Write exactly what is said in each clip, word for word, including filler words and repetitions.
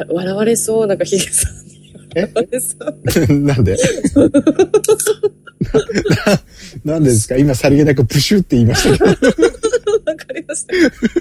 笑われそう、なんかヒゲさんに笑われそう。 なんでな, なんですか今さりげなくプシュって言いましたけど。 わかりました。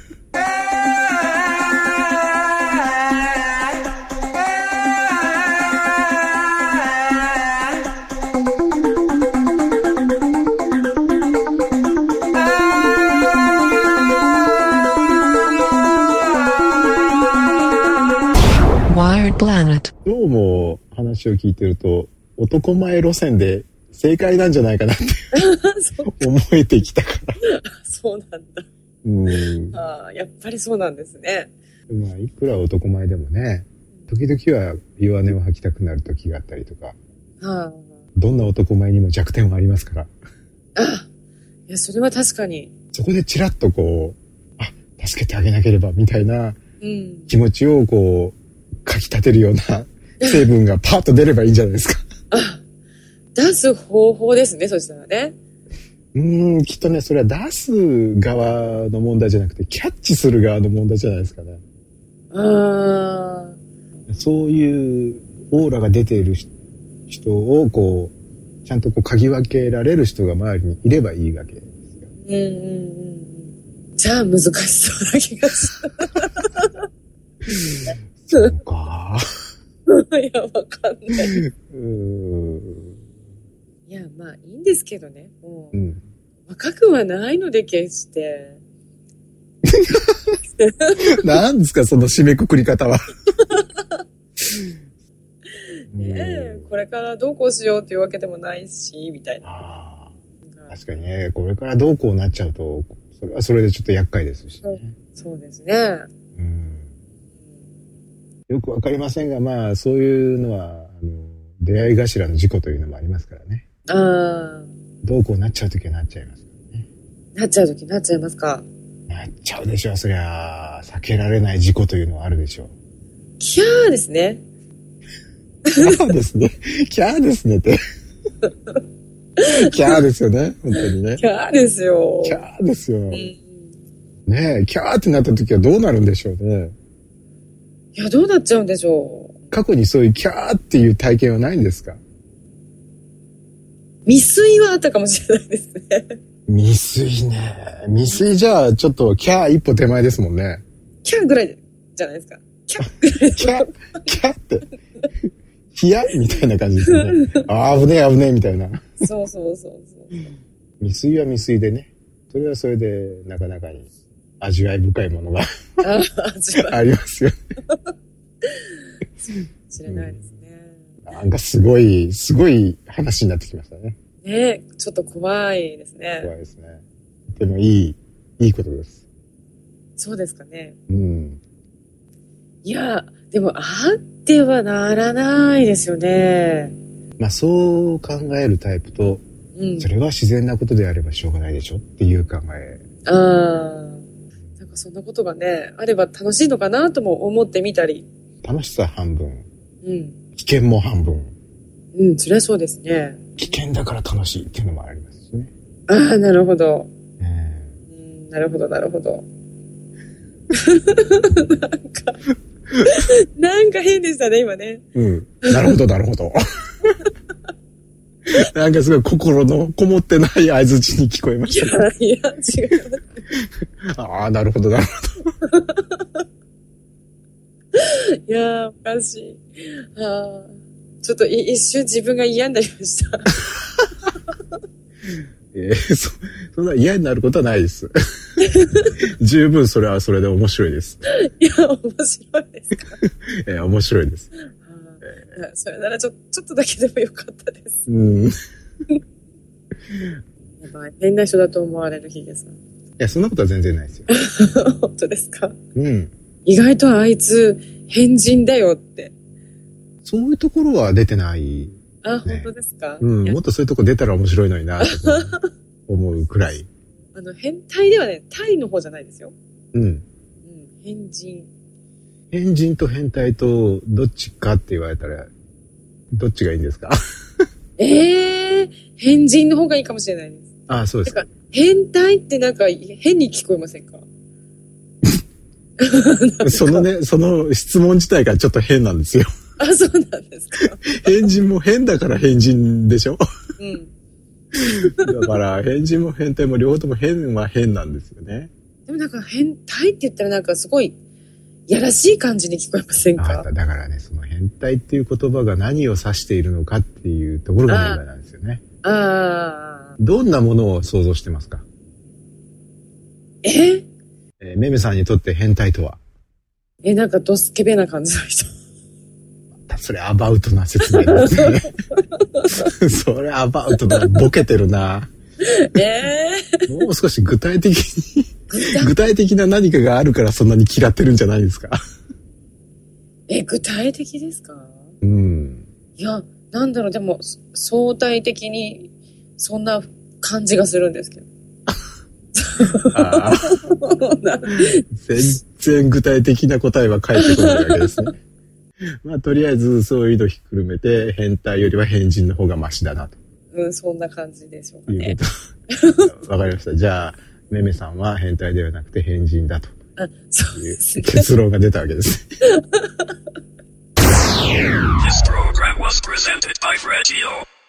どうも話を聞いてると男前路線で正解なんじゃないかなって思えてきたから。 そうなんだ。 うん。 ああ、やっぱりそうなんですね。 まあいくら男前でもね、時々は弱音を吐きたくなる時があったりとか。 はあ、 どんな男前にも弱点はありますから。 あ、いやそれは確かに。 そこでチラッとこう、あ、助けてあげなければみたいな気持ちをこう。かき立てるような成分がパーッと出ればいいんじゃないですか。 あ、出す方法ですね、そしたらね。 うーん、きっとね、それは出す側の問題じゃなくて、キャッチする側の問題じゃないですかね。 ああ。 そういうオーラが出ている人を、こう、ちゃんとこう嗅ぎ分けられる人が周りにいればいいわけですよ。 うんうんうん。じゃあ難しそうな気がする。 そうか。 いや、わかんない。うーん。 いや、まあ、いいんですけどね。もう、 うん、 若くはないので、決して。 なんですか、その締めくくり方は。 ねえ、これからどうこうしようっていうわけでもないし、みたいな。あ、 確かにね、これからどうこうなっちゃうと、それはそれでちょっと厄介ですしね。 そうですね。うん、 よくわかりませんが、まあそういうのはあの出会い頭の事故というのもありますからね。 ああ。 どうこうなっちゃうときはなっちゃいますからね。 なっちゃうときなっちゃいますか。 なっちゃうでしょう。そりゃ避けられない事故というのはあるでしょう。 キャーですね。 キャーですね。キャーですねって。キャーですよね。本当にね。 キャーですよ。 キャーですよ。うん、ねえ、キャーってなったときはどうなるんでしょうね。 いや、どうなっちゃうんでしょう。 過去にそういうキャーっていう体験はないんですか？ 未遂はあったかもしれないですね。 未遂ね。未遂じゃあちょっとキャー一歩手前ですもんね。 キャーぐらいじゃないですか。キャーぐらい。 キャー、キャーって。ヒヤみたいな感じですね。あー危ねえ危ねえみたいな。 そうそうそうそう。 未遂は未遂でね。それはそれでなかなかに味わい深いものがありますよね。 知れないですね、 うん。なんかすごいすごい話になってきましたね。 ね、ちょっと怖いですね。 怖いですね。でもいいいいことです。 そうですかね。 うん。 いやでもあってはならないですよね。 まあそう考えるタイプと、うん、それは自然なことであればしょうがないでしょっていう考え。 ああ、なんかそんなことがねあれば楽しいのかなとも思ってみたり。 楽しさ半分、 うん、 危険も半分。 うん、それはそうですね。 危険だから楽しいっていうのもありますしね。 ああ、なるほど、 えー、うん、なるほどなるほど。なんかなんか変でしたね今ね。 うん、なるほどなるほど。なんかすごい心のこもってない相づちに聞こえました。 いやいや違う。 ああ、なるほどなるほど。 いやーおかしい。あちょっと一瞬自分が嫌になりました。 えー、そ, そんな嫌になることはないです。十分それはそれで面白いです。 いや面白いですか。 えー、面白いです。 えー、それならちょちょっとだけでもよかったです。 うん。やっぱ変な人だと思われるヒゲさん。いやそんなことは全然ないですよ。 本当ですか。 うん。 意外とあいつ変人だよって。 そういうところは出てない、ね。 あ、本当ですか。 うん、もっとそういうとこ出たら面白いのになと思うくらい。 あの変態ではね、態の方じゃないですよ。 うん。うん、 変人。 変人と変態とどっちかって言われたらどっちがいいんですか？ ええー、変人の方がいいかもしれないです。 ああ、そうですか。 変態ってなんか変に聞こえませんか？ そのね、その質問自体がちょっと変なんですよ。 あ、そうなんですか。 変人も変だから変人でしょ。 うん。 だから変人も変態も両方とも変は変なんですよね。 でもなんか変態って言ったらなんかすごいやらしい感じに聞こえませんか？ あ、だからね、その変態っていう言葉が何を指しているのかっていうところが問題なんですよね。 ああ。 どんなものを想像してますか？ ええー、めめさんにとって変態とは？ え、なんかドスケベな感じの人。 それアバウトな説明ですね。それアバウトだ。ボケてるな。 えー、 もう少し具体的に具体的な何かがあるからそんなに嫌ってるんじゃないですか。 え、具体的ですか？ うん。 いや、なんだろう、でも相対的にそんな感じがするんですけど。 あ全然具体的な答えは返ってこないわけですね。まあとりあえずそういうのひっくるめて変態よりは変人の方がマシだなと。 うん、そんな感じでしょうかね。 いうこと。わかりました。じゃあめめさんは変態ではなくて変人だと。 あ、そうですね。 結論が出たわけですね。 This program was presented by Fred Gio.